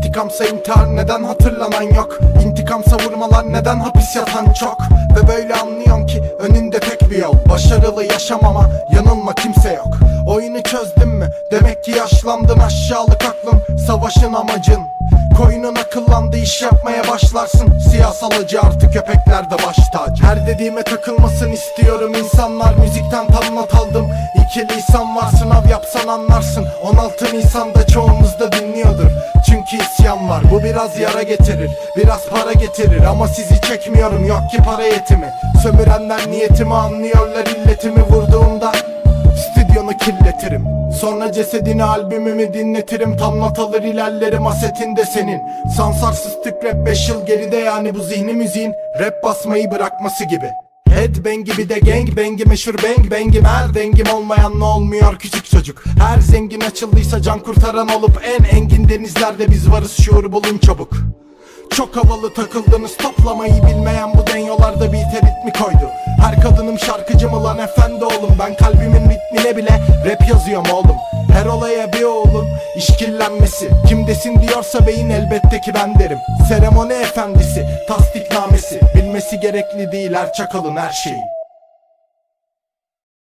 İntikamsa intihar neden hatırlanan yok? İntikamsa vurmalar neden hapis yatan çok? Ve böyle anlıyorsun ki önünde tek bir yol. Başarılı yaşamama yanılma kimse yok. Oyunu çözdün mü? Demek ki yaşlandın aşağılık aklın. Savaşın amacın koyunun akıllandı, iş yapmaya başlarsın. Siyasal acı artık köpeklerde baş tacı. Her dediğime takılmasın istiyorum insanlar. Müzikten tam not aldım. İki lisan var, sınav yapsan anlarsın. 16 Nisan'da çoğumuz da dinliyordur. Çünkü isyan var, bu biraz yara getirir, biraz para getirir. Ama sizi çekmiyorum, yok ki para yetimi. Sömürenler niyetimi anlıyorlar, illetimi vurduğumda stüdyonu kirletirim. Sonra cesedini albümümü dinletirim. Tam not alır ilerlerim, asetinde senin. Sansarsız tip rap 5 yıl geride, yani bu zihni müziğin rap basmayı bırakması gibi. Headbang gibi de gangbang'i meşhur bang bang'im. Her dengim olmayan ne olmuyor küçük çocuk. Her zengin açıldıysa can kurtaran olup en engin denizlerde biz varız, şuur bulun çabuk. Çok havalı takıldınız, toplamayı bilmeyen bu denyolarda beat'e ritmi koydu. Her kadınım şarkıcı mı lan efendi oğlum? Ben kalbimin ritmine bile rap yazıyorum oğlum. Her olaya bir oğlun işkillenmesi. Kim desin diyorsa beyin, elbette ki ben derim. Seremoni efendisi, tasdiknamesi. Bilmesi gerekli değil her çakalın her şeyi.